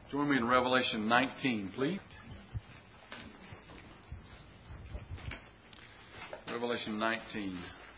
Join me in Revelation 19, please. Revelation 19.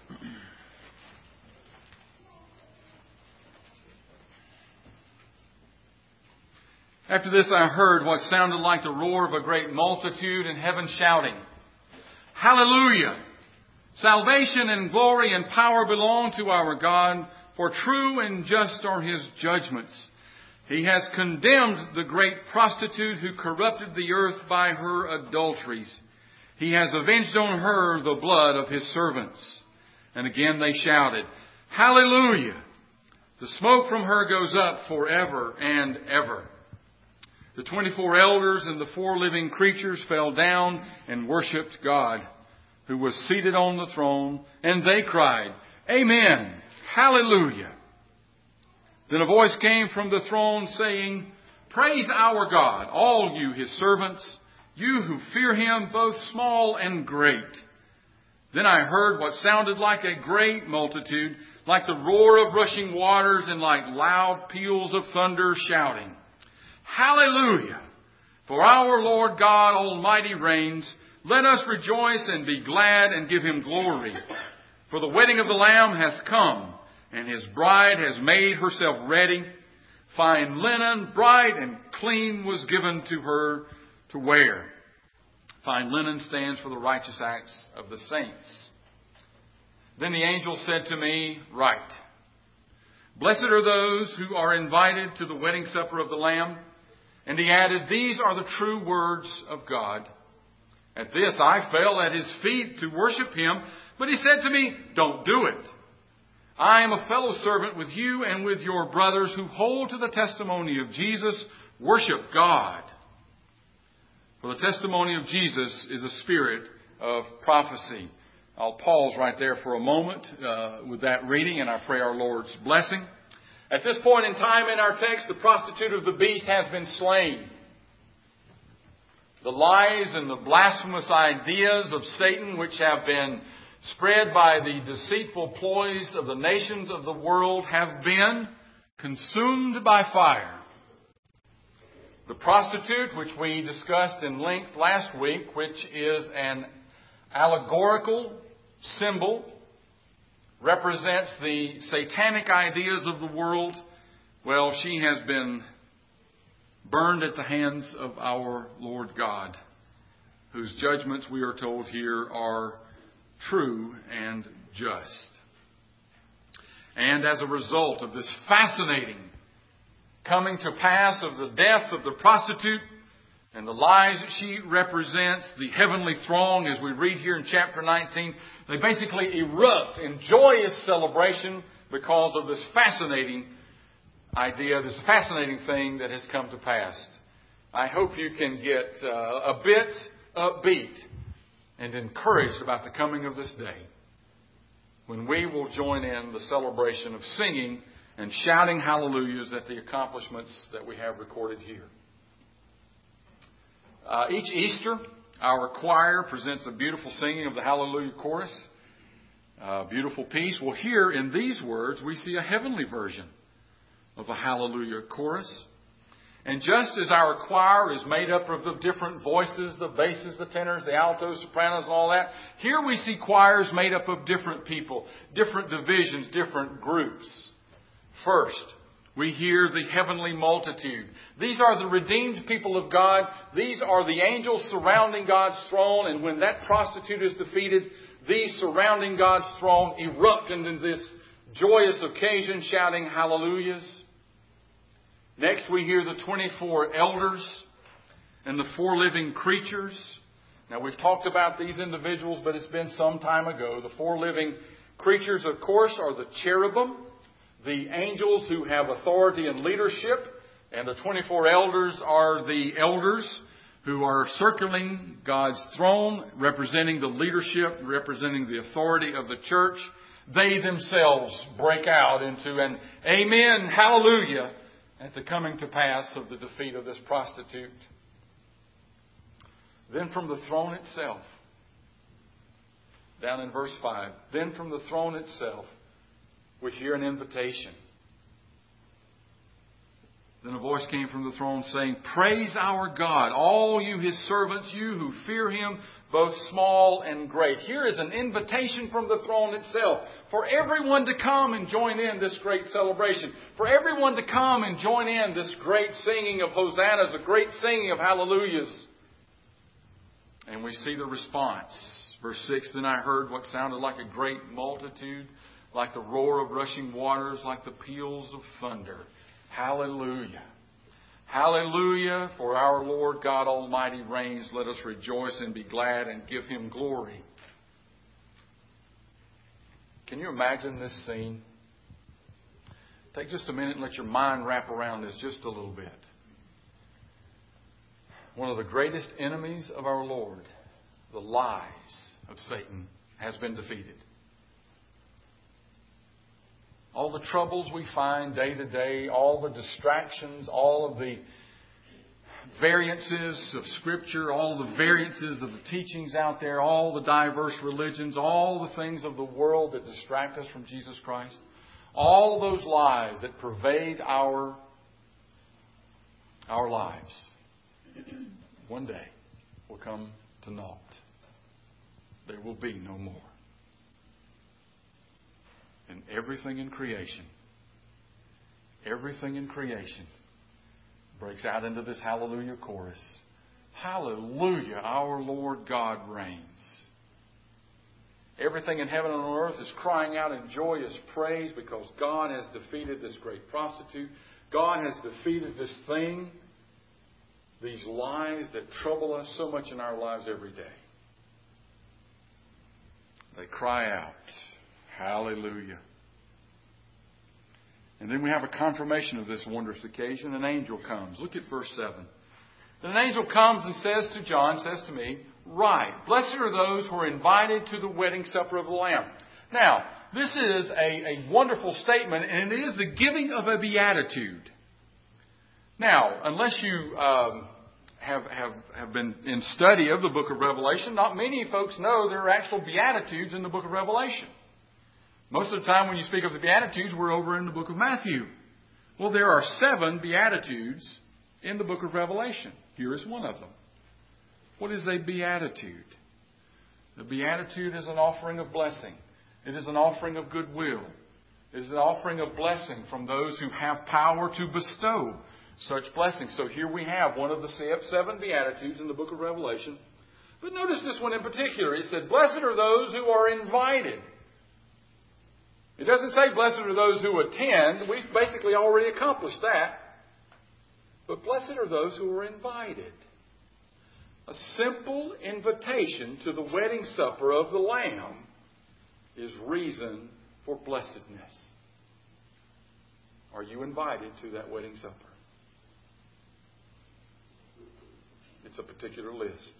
After this I heard what sounded like the roar of a great multitude in heaven shouting, Hallelujah! Salvation and glory and power belong to our God, for true and just are His judgments. He has condemned the great prostitute who corrupted the earth by her adulteries. He has avenged on her the blood of His servants. And again they shouted, Hallelujah! The smoke from her goes up forever and ever. The 24 elders and the 4 living creatures fell down and worshipped God, who was seated on the throne, and they cried, Amen! Hallelujah! Then a voice came from the throne saying, Praise our God, all you His servants, you who fear Him, both small and great. Then I heard what sounded like a great multitude, like the roar of rushing waters and like loud peals of thunder shouting, Hallelujah! For our Lord God Almighty reigns. Let us rejoice and be glad and give Him glory. For the wedding of the Lamb has come, and His bride has made herself ready. Fine linen, bright and clean, was given to her to wear. Fine linen stands for the righteous acts of the saints. Then the angel said to me, Write, Blessed are those who are invited to the wedding supper of the Lamb. And he added, These are the true words of God. At this I fell at His feet to worship Him, but He said to me, Don't do it. I am a fellow servant with you and with your brothers who hold to the testimony of Jesus. Worship God. For the testimony of Jesus is a spirit of prophecy. I'll pause right there for a moment with that reading, and I pray our Lord's blessing. At this point in time in our text, the prostitute of the beast has been slain. The lies and the blasphemous ideas of Satan, which have been spread by the deceitful ploys of the nations of the world, have been consumed by fire. The prostitute, which we discussed in length last week, which is an allegorical symbol, represents the satanic ideas of the world. Well, she has been burned at the hands of our Lord God, whose judgments, we are told here, are true and just. And as a result of this fascinating coming to pass of the death of the prostitute and the lies that she represents, the heavenly throng, as we read here in chapter 19, they basically erupt in joyous celebration because of this fascinating idea, this fascinating thing that has come to pass. I hope you can get a bit upbeat and encouraged about the coming of this day, when we will join in the celebration of singing and shouting hallelujahs at the accomplishments that we have recorded here. Each Easter, our choir presents a beautiful singing of the Hallelujah Chorus. Beautiful piece. Well, here in these words, we see a heavenly version of the Hallelujah Chorus. And just as our choir is made up of the different voices, the basses, the tenors, the altos, sopranos, and all that, here we see choirs made up of different people, different divisions, different groups. First, we hear the heavenly multitude. These are the redeemed people of God. These are the angels surrounding God's throne. And when that prostitute is defeated, these surrounding God's throne erupt into this joyous occasion, shouting hallelujahs. Next, we hear the 24 elders and the 4 living creatures. Now, we've talked about these individuals, but it's been some time ago. The 4 living creatures, of course, are the cherubim, the angels who have authority and leadership, and the 24 elders are the elders who are circling God's throne, representing the leadership, representing the authority of the church. They themselves break out into an amen, hallelujah, at the coming to pass of the defeat of this prostitute. Then from the throne itself, down in verse 5, then from the throne itself, we hear an invitation. Then a voice came from the throne saying, "Praise our God, all you His servants, you who fear Him, both small and great." Here is an invitation from the throne itself for everyone to come and join in this great celebration. For everyone to come and join in this great singing of hosannas, a great singing of hallelujahs. And we see the response. Verse 6, "Then I heard what sounded like a great multitude, like the roar of rushing waters, like the peals of thunder. Hallelujah. Hallelujah, for our Lord God Almighty reigns. Let us rejoice and be glad and give Him glory." Can you imagine this scene? Take just a minute and let your mind wrap around this just a little bit. One of the greatest enemies of our Lord, the lies of Satan, has been defeated. All the troubles we find day to day, all the distractions, all of the variances of Scripture, all the variances of the teachings out there, all the diverse religions, all the things of the world that distract us from Jesus Christ, all those lies that pervade our lives, one day will come to naught. There will be no more. And everything in creation breaks out into this hallelujah chorus. Hallelujah, our Lord God reigns. Everything in heaven and on earth is crying out in joyous praise because God has defeated this great prostitute. God has defeated this thing, these lies that trouble us so much in our lives every day. They cry out, "Hallelujah." And then we have a confirmation of this wondrous occasion. An angel comes. Look at verse 7. Then an angel comes and says to John, says to me, "Write, blessed are those who are invited to the wedding supper of the Lamb." Now, this is a wonderful statement, and it is the giving of a beatitude. Now, unless you have been in study of the book of Revelation, not many folks know there are actual beatitudes in the book of Revelation. Most of the time when you speak of the Beatitudes, we're over in the book of Matthew. Well, there are 7 Beatitudes in the book of Revelation. Here is one of them. What is a beatitude? The beatitude is an offering of blessing. It is an offering of goodwill. It is an offering of blessing from those who have power to bestow such blessings. So here we have one of the 7 Beatitudes in the book of Revelation. But notice this one in particular. It said, "Blessed are those who are invited." It doesn't say blessed are those who attend. We've basically already accomplished that. But blessed are those who are invited. A simple invitation to the wedding supper of the Lamb is reason for blessedness. Are you invited to that wedding supper? It's a particular list.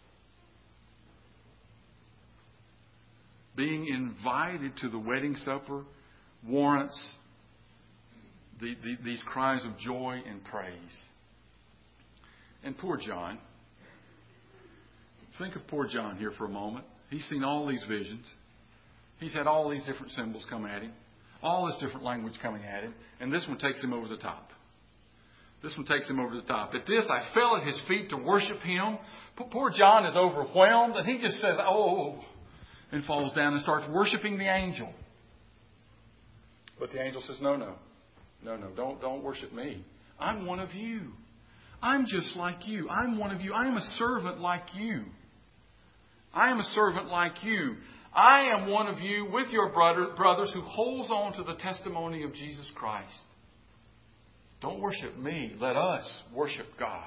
Being invited to the wedding supper warrants these cries of joy and praise. And poor John. Think of poor John here for a moment. He's seen all these visions. He's had all these different symbols come at him. All this different language coming at him. And this one takes him over the top. This one takes him over the top. At this, I fell at His feet to worship Him. Poor John is overwhelmed. And he just says, "Oh," and falls down and starts worshiping the angel. But the angel says, No, don't worship me. I'm one of you. I'm just like you. I'm one of you. I am a servant like you. I am a servant like you. I am one of you with your brothers who holds on to the testimony of Jesus Christ. Don't worship me. Let us worship God.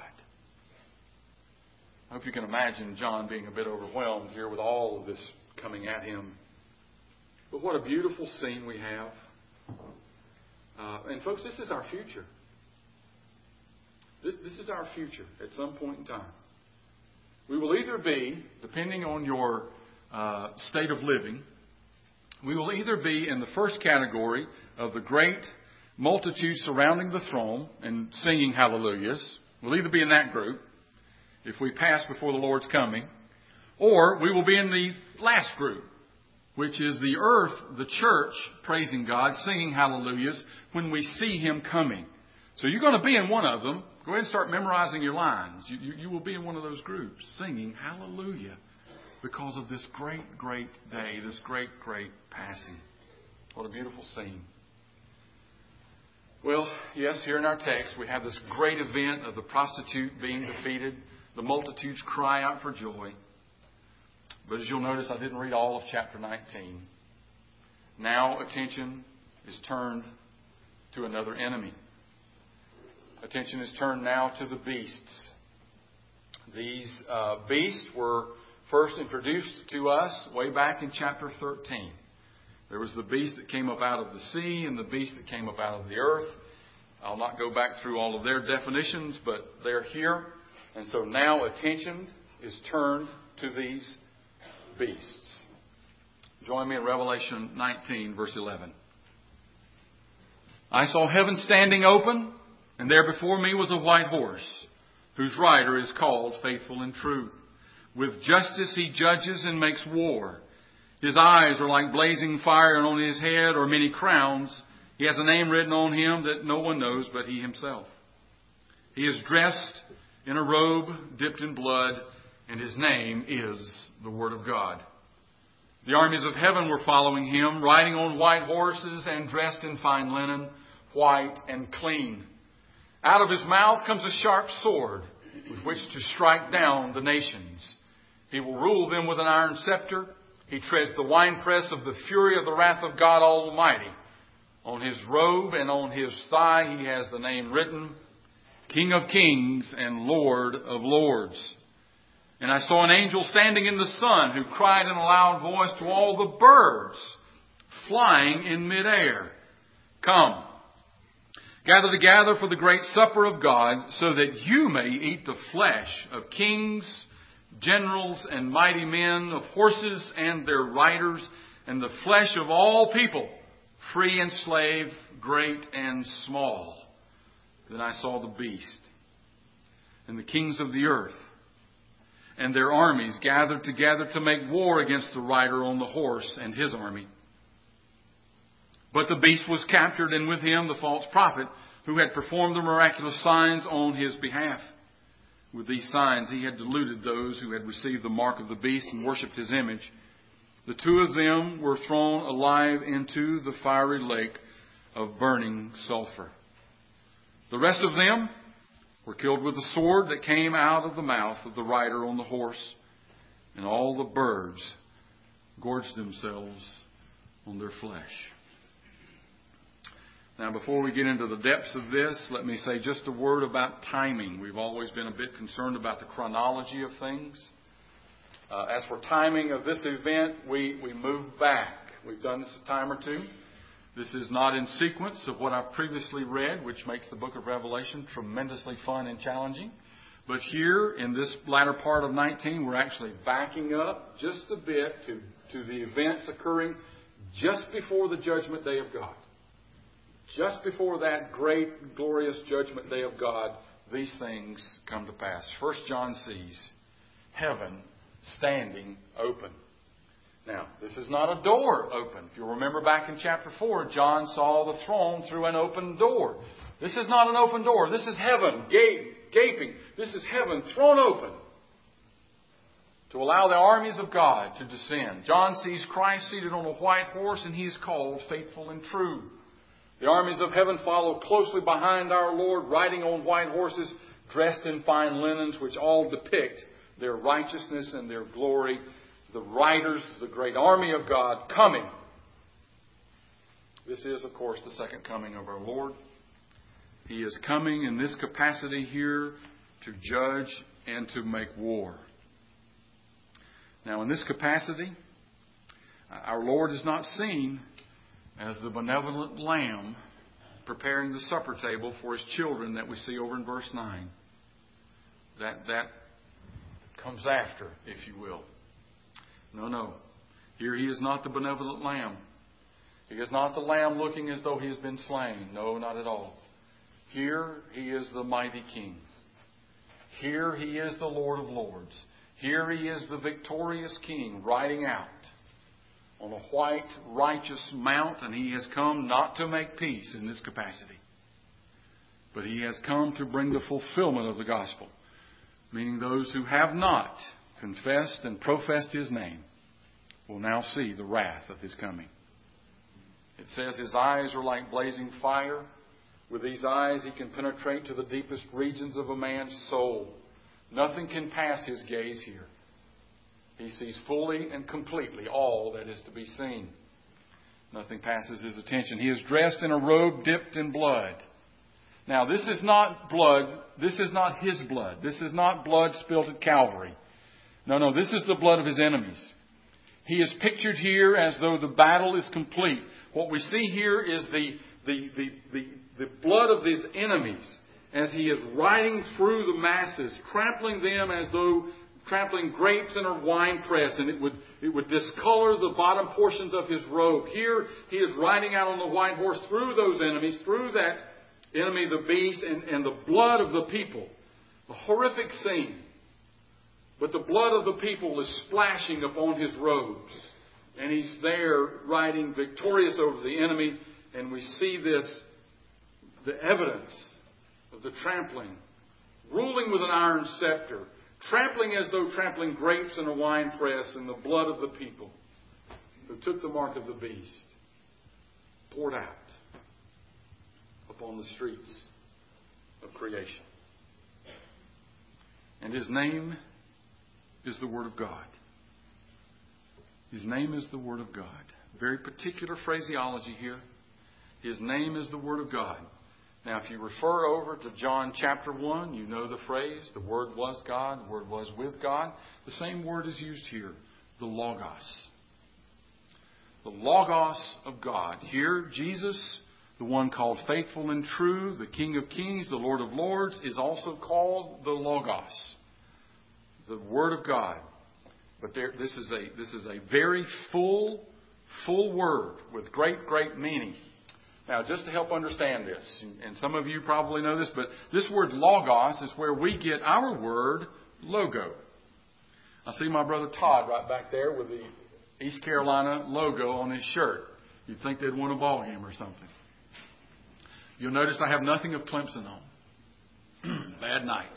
I hope you can imagine John being a bit overwhelmed here with all of this coming at him. But what a beautiful scene we have. And folks, this is our future. This is our future at some point in time. We will either be, depending on your state of living, we will either be in the first category of the great multitude surrounding the throne and singing hallelujahs. We'll either be in that group if we pass before the Lord's coming, or we will be in the last group, which is the earth, the church, praising God, singing hallelujahs when we see Him coming. So you're going to be in one of them. Go ahead and start memorizing your lines. You will be in one of those groups singing hallelujah because of this great, great day, this great, great passing. What a beautiful scene. Well, yes, here in our text we have this great event of the prostitute being defeated. The multitudes cry out for joy. But as you'll notice, I didn't read all of chapter 19. Now attention is turned to another enemy. Attention is turned now to the beasts. These beasts were first introduced to us way back in chapter 13. There was the beast that came up out of the sea and the beast that came up out of the earth. I'll not go back through all of their definitions, but they're here. And so now attention is turned to these beasts. Join me in Revelation 19, verse 11. I saw heaven standing open, and there before me was a white horse, whose rider is called Faithful and True. With justice he judges and makes war. His eyes are like blazing fire, and on his head are many crowns. He has a name written on him that no one knows but he himself. He is dressed in a robe dipped in blood, and his name is the Word of God. The armies of heaven were following him, riding on white horses and dressed in fine linen, white and clean. Out of his mouth comes a sharp sword with which to strike down the nations. He will rule them with an iron scepter. He treads the winepress of the fury of the wrath of God Almighty. On his robe and on his thigh he has the name written, King of Kings and Lord of Lords. And I saw an angel standing in the sun who cried in a loud voice to all the birds flying in midair, Come, gather together for the great supper of God, so that you may eat the flesh of kings, generals, and mighty men, of horses and their riders, and the flesh of all people, free and slave, great and small. Then I saw the beast and the kings of the earth and their armies gathered together to make war against the rider on the horse and his army. But the beast was captured, and with him the false prophet who had performed the miraculous signs on his behalf. With these signs he had deluded those who had received the mark of the beast and worshipped his image. The two of them were thrown alive into the fiery lake of burning sulfur. The rest of them were killed with the sword that came out of the mouth of the rider on the horse, and all the birds gorged themselves on their flesh. Now, before we get into the depths of this, let me say just a word about timing. We've always been a bit concerned about the chronology of things. As for timing of this event, we move back. We've done this a time or two. This is not in sequence of what I've previously read, which makes the book of Revelation tremendously fun and challenging. But here, in this latter part of 19, we're actually backing up just a bit to the events occurring just before the judgment day of God. Just before that great, glorious judgment day of God, these things come to pass. First John sees heaven standing open. Now, this is not a door open. If you'll remember back in chapter 4, John saw the throne through an open door. This is not an open door. This is heaven gaping. This is heaven thrown open to allow the armies of God to descend. John sees Christ seated on a white horse, and he is called Faithful and True. The armies of heaven follow closely behind our Lord, riding on white horses, dressed in fine linens, which all depict their righteousness and their glory. The riders, the great army of God, coming. This is, of course, the second coming of our Lord. He is coming in this capacity here to judge and to make war. Now, in this capacity, our Lord is not seen as the benevolent lamb preparing the supper table for his children that we see over in verse 9. That comes after, if you will. No. Here he is not the benevolent lamb. He is not the lamb looking as though he has been slain. No, not at all. Here he is the mighty King. Here he is the Lord of Lords. Here he is the victorious King riding out on a white, righteous mount, and he has come not to make peace in this capacity, but He has come to bring the fulfillment of the gospel, meaning those who have not confessed and professed His name will now see the wrath of His coming. It says His eyes are like blazing fire. With these eyes He can penetrate to the deepest regions of a man's soul. Nothing can pass His gaze here. He sees fully and completely all that is to be seen. Nothing passes His attention. He is dressed in a robe dipped in blood. Now, this is not blood. This is not His blood. This is not blood spilt at Calvary. No, this is the blood of His enemies. He is pictured here as though the battle is complete. What we see here is the blood of His enemies as He is riding through the masses, trampling them as though trampling grapes in a wine press, and it would discolor the bottom portions of His robe. Here He is riding out on the white horse through those enemies, through that enemy, the beast, and the blood of the people. A horrific scene. But the blood of the people is splashing upon His robes. And He's there riding victorious over the enemy. And we see the evidence of the trampling, ruling with an iron scepter, trampling as though trampling grapes in a wine press, in the blood of the people who took the mark of the beast, poured out upon the streets of creation. And His name is the Word of God. His name is the Word of God. Very particular phraseology here. His name is the Word of God. Now, if you refer over to John chapter 1, you know the phrase, the Word was God, the Word was with God. The same word is used here, the Logos. The Logos of God. Here, Jesus, the one called faithful and true, the King of kings, the Lord of lords, is also called the Logos, the Word of God. But this is a very full word with great meaning. Now, just to help understand this, and some of you probably know this, but this word Logos is where we get our word logo. I see my brother Todd right back there with the East Carolina logo on his shirt. You'd think they'd won a ball game or something. You'll notice I have nothing of Clemson on. Bad night.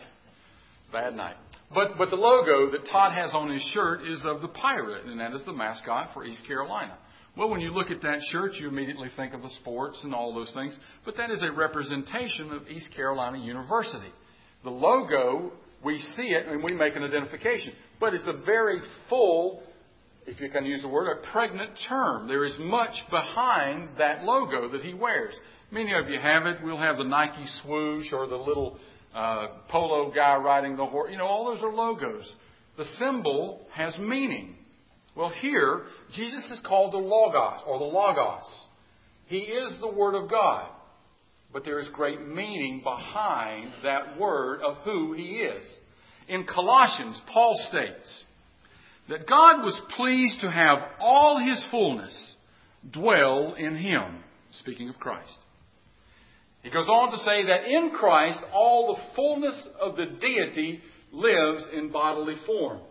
But the logo that Todd has on his shirt is of the pirate, and that is the mascot for East Carolina. Well, when you look at that shirt, you immediately think of the sports and all those things. But that is a representation of East Carolina University. The logo, we see it and we make an identification. But it's a very full, if you can use the word, a pregnant term. There is much behind that logo that he wears. Many of you have it. We'll have the Nike swoosh or the little polo guy riding the horse. All those are logos. The symbol has meaning. Well, here, Jesus is called the Logos, or the Logos. He is the Word of God. But there is great meaning behind that word of who He is. In Colossians, Paul states that God was pleased to have all His fullness dwell in Him, speaking of Christ. He goes on to say that in Christ all the fullness of the deity lives in bodily form.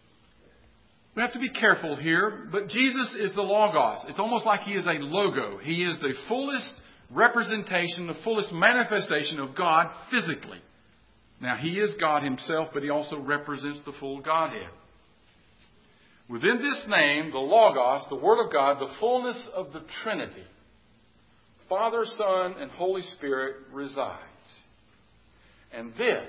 We have to be careful here, but Jesus is the Logos. It's almost like He is a logo. He is the fullest representation, the fullest manifestation of God physically. Now, He is God Himself, but He also represents the full Godhead. Within this name, the Logos, the Word of God, the fullness of the Trinity, Father, Son, and Holy Spirit resides. And this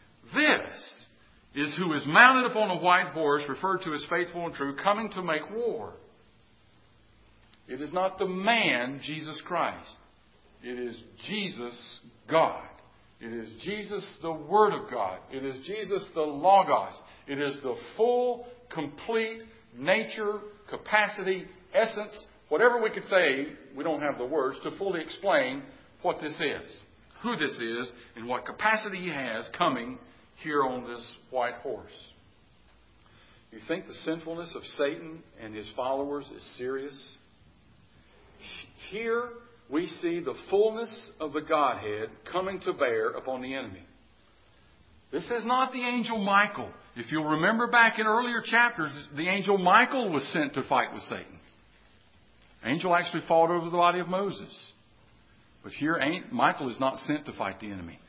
is who is mounted upon a white horse, referred to as faithful and true, coming to make war. It is not the man, Jesus Christ. It is Jesus, God. It is Jesus, the Word of God. It is Jesus, the Logos. It is the full, complete nature, capacity, essence, whatever we could say, we don't have the words to fully explain what this is, who this is, and what capacity He has coming here on this white horse. You think the sinfulness of Satan and his followers is serious? Here we see the fullness of the Godhead coming to bear upon the enemy. This is not the angel Michael. If you'll remember back in earlier chapters, the angel Michael was sent to fight with Satan. Angel actually fought over the body of Moses. But here, Michael is not sent to fight the enemy.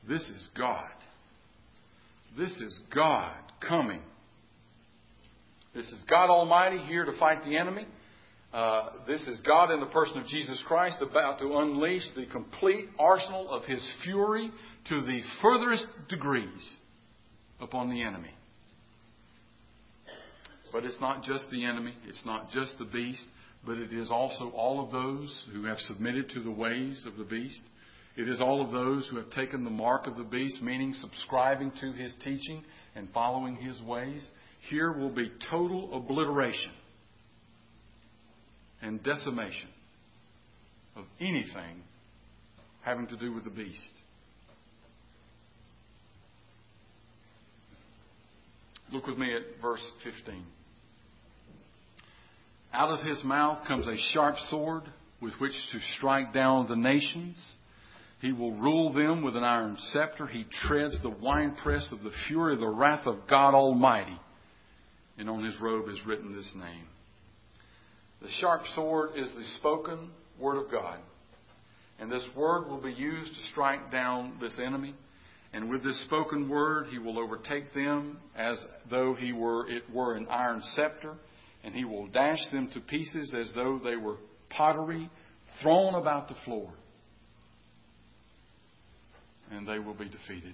This is God. This is God coming. This is God Almighty here to fight the enemy. This is God in the person of Jesus Christ about to unleash the complete arsenal of His fury to the furthest degrees upon the enemy. But it's not just the enemy. It's not just the beast. But it is also all of those who have submitted to the ways of the beast. It is all of those who have taken the mark of the beast, meaning subscribing to his teaching and following his ways. Here will be total obliteration and decimation of anything having to do with the beast. Look with me at verse 15. Out of his mouth comes a sharp sword with which to strike down the nations. He will rule them with an iron scepter. He treads the winepress of the fury of the wrath of God Almighty. And on his robe is written this name. The sharp sword is the spoken word of God. And this word will be used to strike down this enemy. And with this spoken word, he will overtake them as though it were an iron scepter. And he will dash them to pieces as though they were pottery thrown about the floor. And they will be defeated.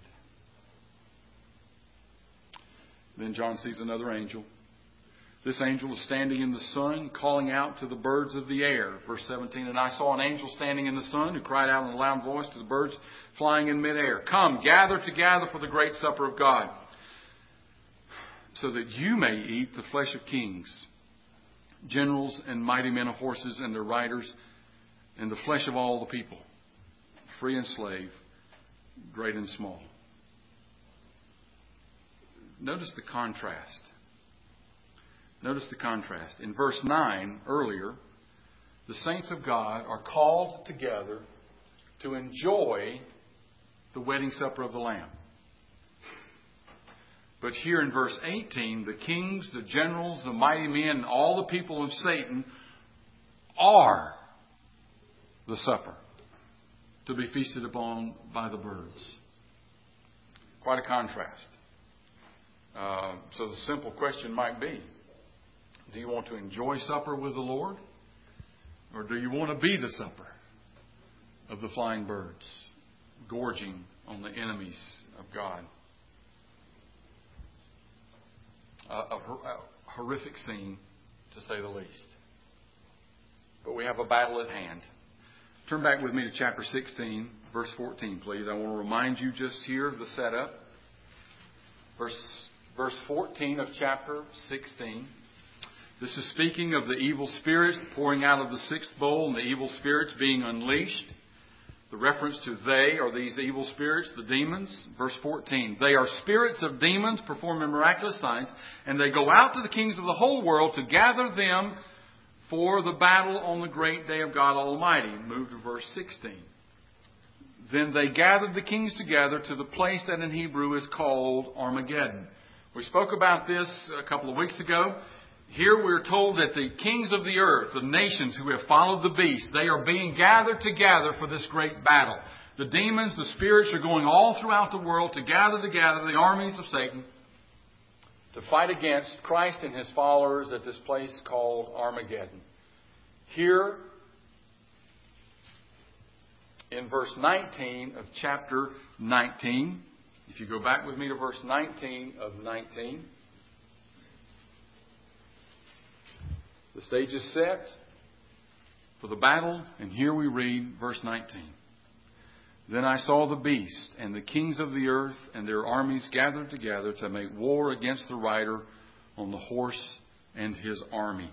Then John sees another angel. This angel is standing in the sun, calling out to the birds of the air. Verse 17, and I saw an angel standing in the sun who cried out in a loud voice to the birds flying in midair, come, gather together for the great supper of God, so that you may eat the flesh of kings, generals and mighty men of horses and their riders, and the flesh of all the people, free and slave, great and small. Notice the contrast. Notice the contrast. In verse 9, earlier, the saints of God are called together to enjoy the wedding supper of the Lamb. But here in verse 18, the kings, the generals, the mighty men, and all the people of Satan are the supper to be feasted upon by the birds. Quite a contrast. So the simple question might be, do you want to enjoy supper with the Lord? Or do you want to be the supper of the flying birds, gorging on the enemies of God? A horrific scene, to say the least. But we have a battle at hand. Turn back with me to chapter 16, verse 14, please. I want to remind you just here of the setup. Verse 14 of chapter 16. This is speaking of the evil spirits pouring out of the sixth bowl and the evil spirits being unleashed. The reference to they are these evil spirits, the demons. Verse 14. They are spirits of demons performing miraculous signs, and they go out to the kings of the whole world to gather them for the battle on the great day of God Almighty. Move to verse 16. Then they gathered the kings together to the place that in Hebrew is called Armageddon. We spoke about this a couple of weeks ago. Here we're told that the kings of the earth, the nations who have followed the beast, they are being gathered together for this great battle. The demons, the spirits are going all throughout the world to gather together the armies of Satan to fight against Christ and his followers at this place called Armageddon. Here, in verse 19 of chapter 19, if you go back with me to verse 19 of 19, the stage is set for the battle, and here we read verse 19. Then I saw the beast and the kings of the earth and their armies gathered together to make war against the rider on the horse and his army.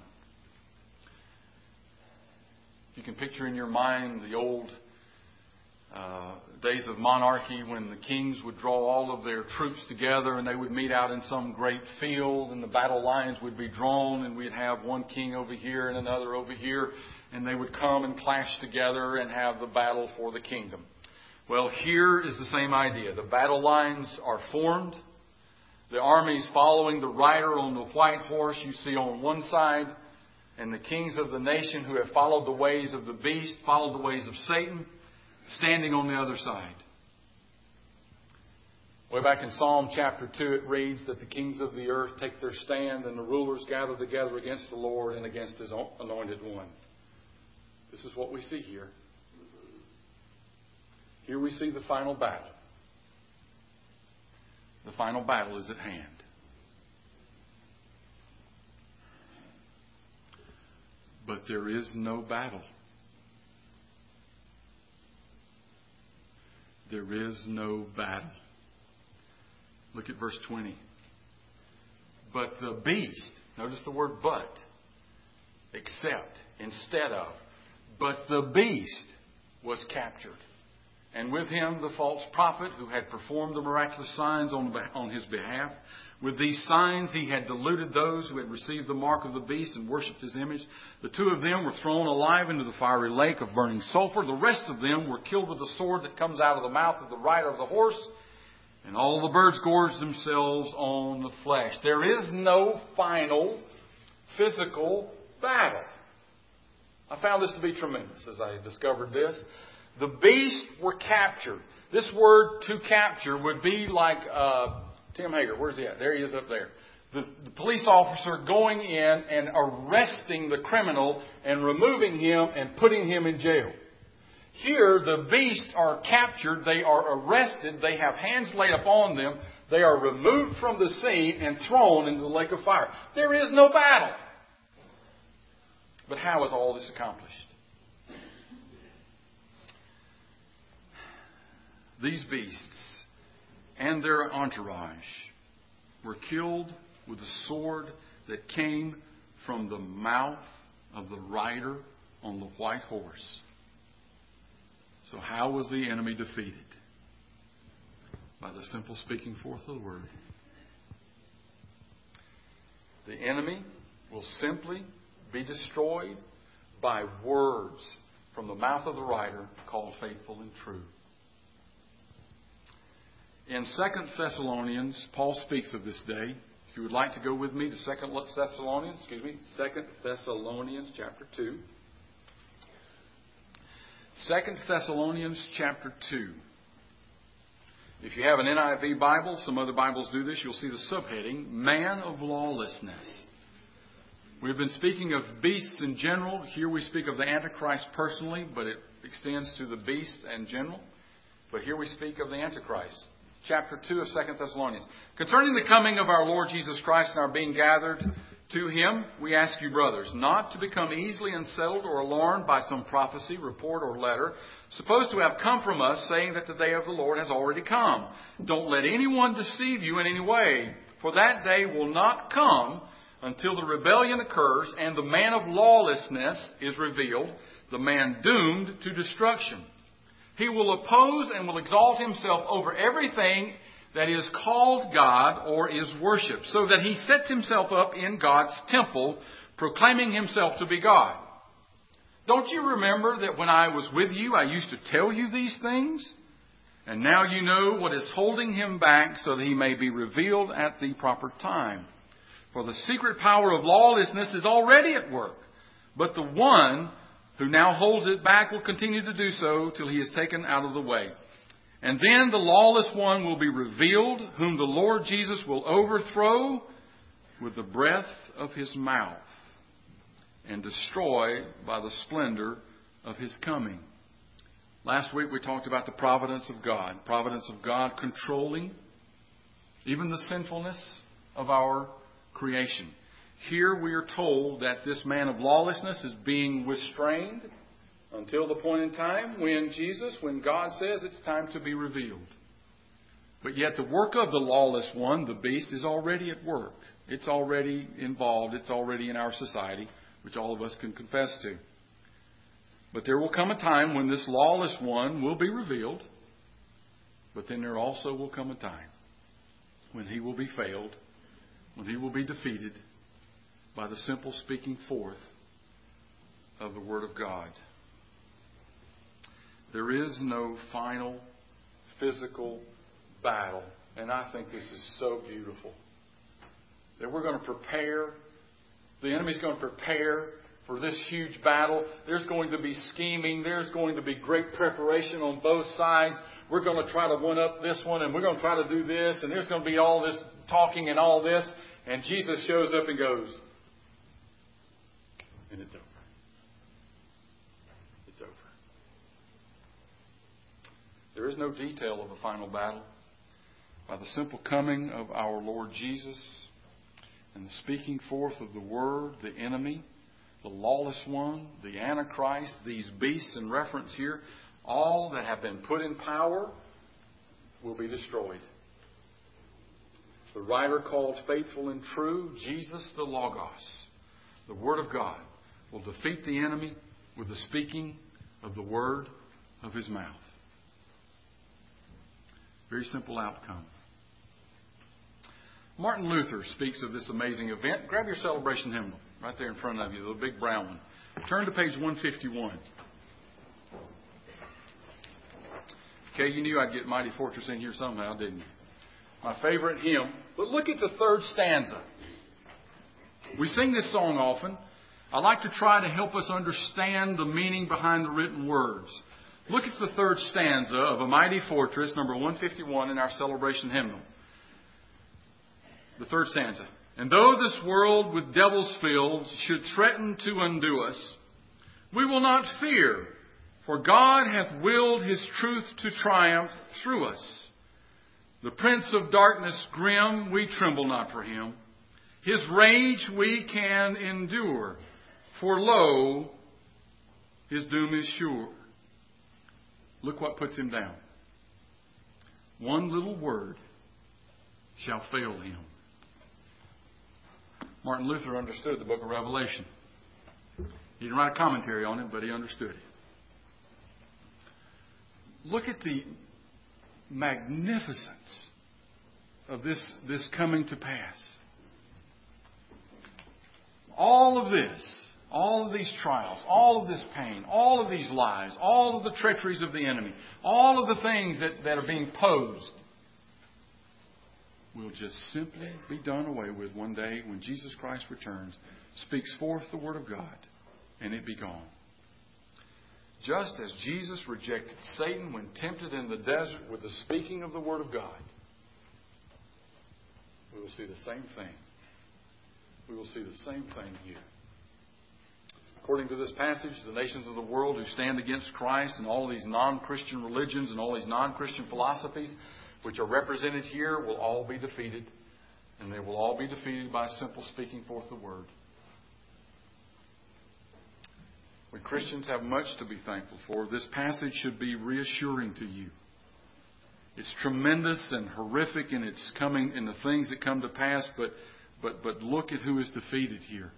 You can picture in your mind the old days of monarchy when the kings would draw all of their troops together and they would meet out in some great field and the battle lines would be drawn and we'd have one king over here and another over here and they would come and clash together and have the battle for the kingdom. Well, here is the same idea. The battle lines are formed. The armies following the rider on the white horse you see on one side, and the kings of the nation who have followed the ways of the beast, followed the ways of Satan, standing on the other side. Way back in Psalm chapter 2, it reads that the kings of the earth take their stand and the rulers gather together against the Lord and against His anointed one. This is what we see here. Here we see the final battle. The final battle is at hand. But there is no battle. There is no battle. Look at verse 20. But the beast, notice the word but, except, instead of, but the beast was captured. And with him the false prophet who had performed the miraculous signs on his behalf. With these signs he had deluded those who had received the mark of the beast and worshipped his image. The two of them were thrown alive into the fiery lake of burning sulfur. The rest of them were killed with the sword that comes out of the mouth of the rider of the horse. And all the birds gorged themselves on the flesh. There is no final physical battle. I found this to be tremendous as I discovered this. The beasts were captured. This word to capture would be like Tim Hager. Where's he at? There he is up there. The police officer going in and arresting the criminal and removing him and putting him in jail. Here, the beasts are captured. They are arrested. They have hands laid upon them. They are removed from the scene and thrown into the lake of fire. There is no battle. But how is all this accomplished? These beasts and their entourage were killed with a sword that came from the mouth of the rider on the white horse. So how was the enemy defeated? By the simple speaking forth of the word. The enemy will simply be destroyed by words from the mouth of the rider called faithful and true. In 2 Thessalonians, Paul speaks of this day. If you would like to go with me to 2 Thessalonians chapter 2. 2 Thessalonians chapter 2. If you have an NIV Bible, some other Bibles do this, you'll see the subheading, Man of Lawlessness. We've been speaking of beasts in general. Here we speak of the Antichrist personally, but it extends to the beast in general. But here we speak of the Antichrist. Chapter 2 of 2 Thessalonians. Concerning the coming of our Lord Jesus Christ and our being gathered to Him, we ask you, brothers, not to become easily unsettled or alarmed by some prophecy, report, or letter, supposed to have come from us, saying that the day of the Lord has already come. Don't let anyone deceive you in any way, for that day will not come until the rebellion occurs and the man of lawlessness is revealed, the man doomed to destruction. He will oppose and will exalt himself over everything that is called God or is worshipped, so that he sets himself up in God's temple, proclaiming himself to be God. Don't you remember that when I was with you, I used to tell you these things? And now you know what is holding him back, so that he may be revealed at the proper time. For the secret power of lawlessness is already at work, but the one who now holds it back will continue to do so till he is taken out of the way. And then the lawless one will be revealed, whom the Lord Jesus will overthrow with the breath of his mouth and destroy by the splendor of his coming. Last week we talked about the providence of God. Providence of God controlling even the sinfulness of our creation. Here we are told that this man of lawlessness is being restrained until the point in time when God says it's time to be revealed. But yet the work of the lawless one, the beast, is already at work. It's already involved. It's already in our society, which all of us can confess to. But there will come a time when this lawless one will be revealed. But then there also will come a time when he will be failed, when he will be defeated by the simple speaking forth of the Word of God. There is no final physical battle. And I think this is so beautiful. That we're going to prepare, the enemy's going to prepare for this huge battle. There's going to be scheming. There's going to be great preparation on both sides. We're going to try to one up this one, and we're going to try to do this, and there's going to be all this talking and all this. And Jesus shows up and goes, and it's over. It's over. There is no detail of a final battle. By the simple coming of our Lord Jesus and the speaking forth of the Word, the enemy, the lawless one, the Antichrist, these beasts in reference here, all that have been put in power will be destroyed. The writer called faithful and true, Jesus the Logos, the Word of God, will defeat the enemy with the speaking of the word of His mouth. Very simple outcome. Martin Luther speaks of this amazing event. Grab your celebration hymnal right there in front of you, the big brown one. Turn to page 151. Okay, you knew I'd get Mighty Fortress in here somehow, didn't you? My favorite hymn. But look at the third stanza. We sing this song often. I like to try to help us understand the meaning behind the written words. Look at the third stanza of A Mighty Fortress, number 151 in our celebration hymnal. The third stanza. And though this world with devils filled should threaten to undo us, we will not fear, for God hath willed His truth to triumph through us. The prince of darkness grim, we tremble not for him. His rage we can endure, for lo, his doom is sure. Look what puts him down. One little word shall fail him. Martin Luther understood the book of Revelation. He didn't write a commentary on it, but he understood it. Look at the magnificence of this coming to pass. All of this, all of these trials, all of this pain, all of these lies, all of the treacheries of the enemy, all of the things that are being posed will just simply be done away with one day when Jesus Christ returns, speaks forth the Word of God, and it be gone. Just as Jesus rejected Satan when tempted in the desert with the speaking of the Word of God, we will see the same thing. We will see the same thing here. According to this passage, the nations of the world who stand against Christ and all these non-Christian religions and all these non-Christian philosophies which are represented here will all be defeated. And they will all be defeated by simple speaking forth the Word. We Christians have much to be thankful for. This passage should be reassuring to you. It's tremendous and horrific in its coming, in the things that come to pass, but look at who is defeated here.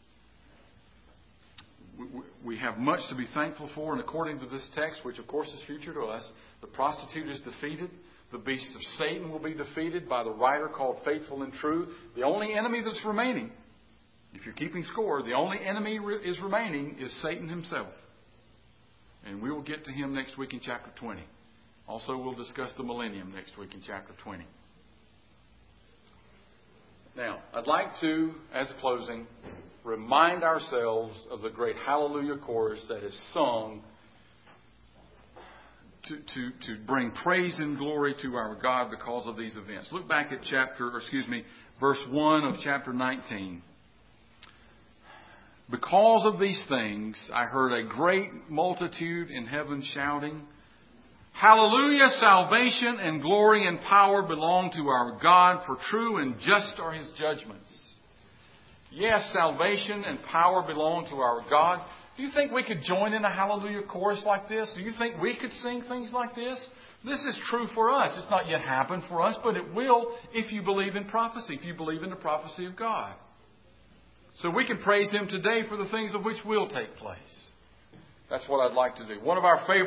We have much to be thankful for, and according to this text, which of course is future to us, the prostitute is defeated. The beast of Satan will be defeated by the writer called faithful and true. The only enemy that's remaining, if you're keeping score, the only enemy is remaining is Satan himself. And we will get to him next week in chapter 20. Also, we'll discuss the millennium next week in chapter 20. Now, I'd like to, as a closing, remind ourselves of the great Hallelujah chorus that is sung to bring praise and glory to our God because of these events. Look back at verse 1 of chapter 19. Because of these things, I heard a great multitude in heaven shouting, Hallelujah! Salvation and glory and power belong to our God, for true and just are His judgments. Yes, salvation and power belong to our God. Do you think we could join in a hallelujah chorus like this? Do you think we could sing things like this? This is true for us. It's not yet happened for us, but it will if you believe in prophecy, if you believe in the prophecy of God. So we can praise Him today for the things of which will take place. That's what I'd like to do. One of our favorite